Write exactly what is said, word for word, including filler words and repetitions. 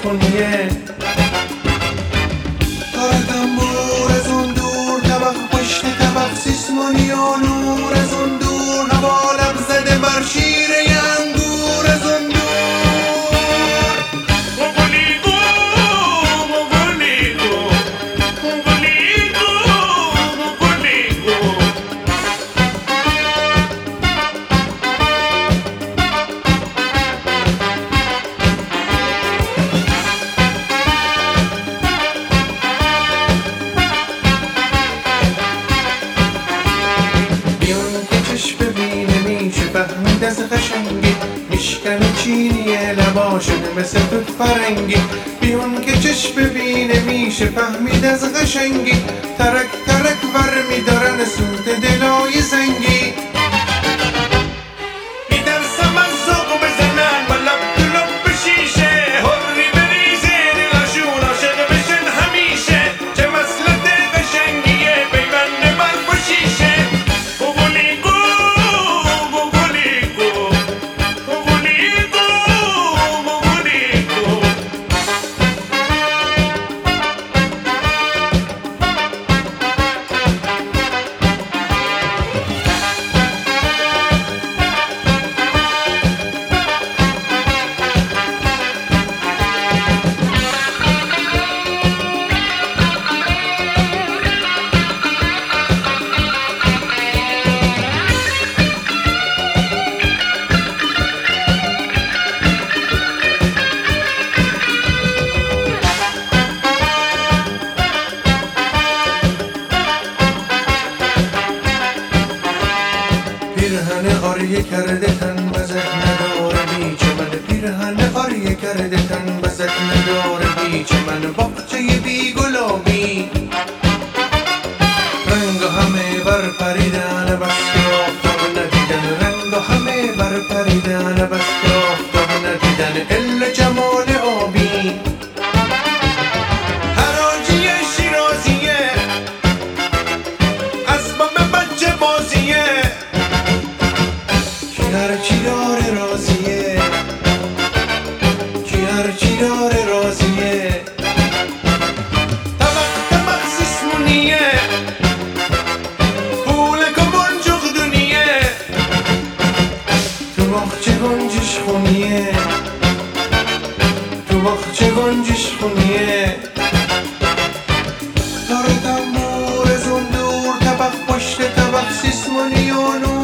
خونیه. تار تنبور از اون دور، طبق پشت طبق سیسمونی و نور از اون دور، هوا لب زده بر شیره انگور از اون دور. فهمید از قشنگی میشکنه چینیه لبا شده مثل توت فرنگی. بیون که چشم ببینه میشه فهمید از قشنگی، ترک ترک ور میدارن سوت دلای زنگی. میترسم از ذوق بزنن و لب تو لب شیشه، هری بریزه دلاشون عاشق بشن همیشه. چه مسلت قشنگیه پیوند برف و شیشه. پیرهن آریه کرده تن بزک نداره بی چمن، پیرهن آریه کرده تن بزک نداره بی چمن. باغچه بی گلابی رنگ همه بر پریدن بس که آفتاب ندیدن، رنگ همه بر پریدن بس که آفتاب ندیدن. الا جمال آبی حراجی شیرازیه، اسباب بچه بازیه. هرچی داره راضیه، کی هرچی داره راضیه. طبق طبق سیسمونیه، پولک و بنجق دونیه. تو باغچه گنجش خونیه، تو باغچه گنجش خونیه. تار تنبور از اون دور، طبق پشت طبق سیسمونی و نور.